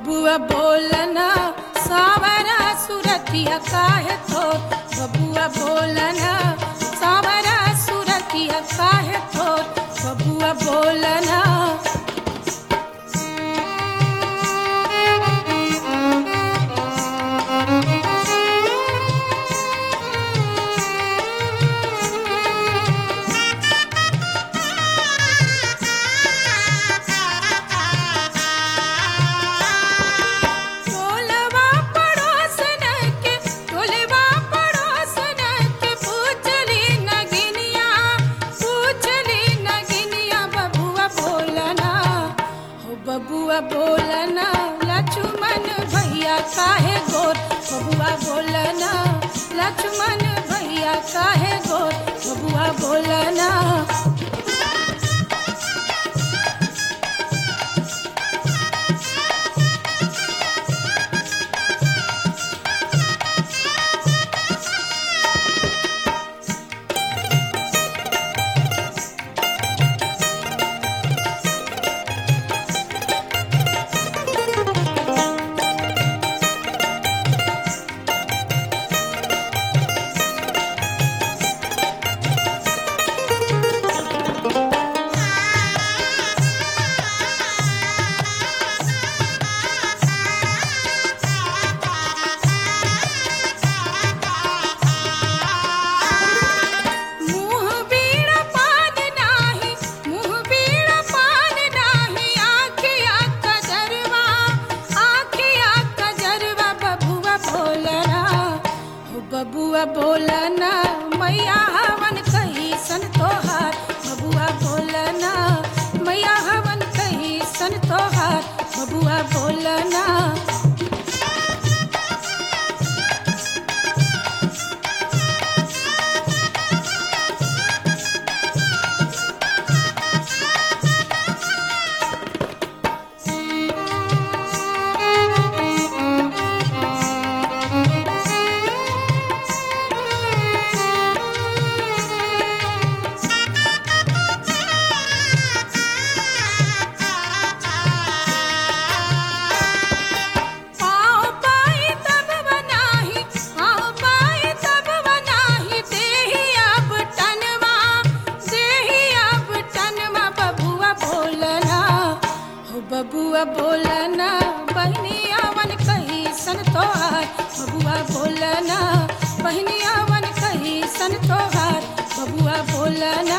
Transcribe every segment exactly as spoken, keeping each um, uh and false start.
बबुआ बोलना सावरा सुरतिया काहे थोर, बबुआ बोलना सावरा सुरतिया काहे थोर, बबुआ बोलना। बबुआ बोलना लक्ष्मण भैया काहे गोर, बबुआ बोलना लक्ष्मण भैया काहे गोर, बबुआ बोलना। बबुआ बोलना मैया हवन कही सन तोहार, बबुआ बोलना मैया हवन कही सन तोहार, बबुआ बोलना। बबुआ बोलना बहनिया वन कही सन तोहार, बबुआ बोलना बहनिया वन कही सन तोहार, बबुआ बोलना।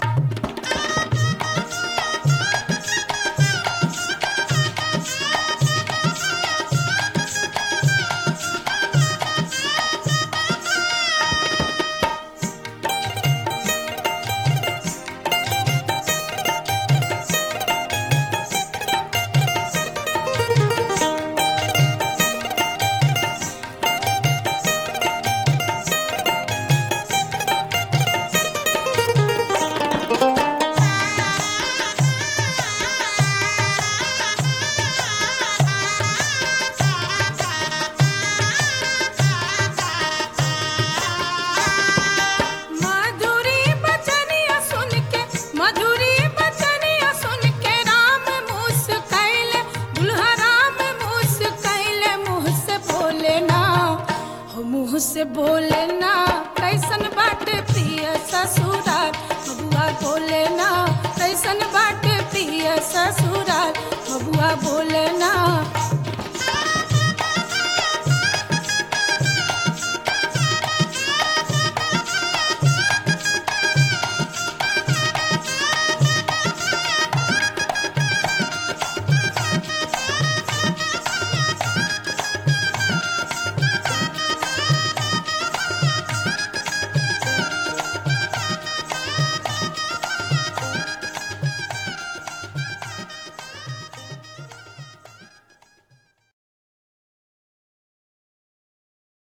मुँह से बोलेना कैसन बाटे प्रिय ससुराल, बबुआ बोलेना कैसन बाटे प्रिय ससुराल, बबुआ बोले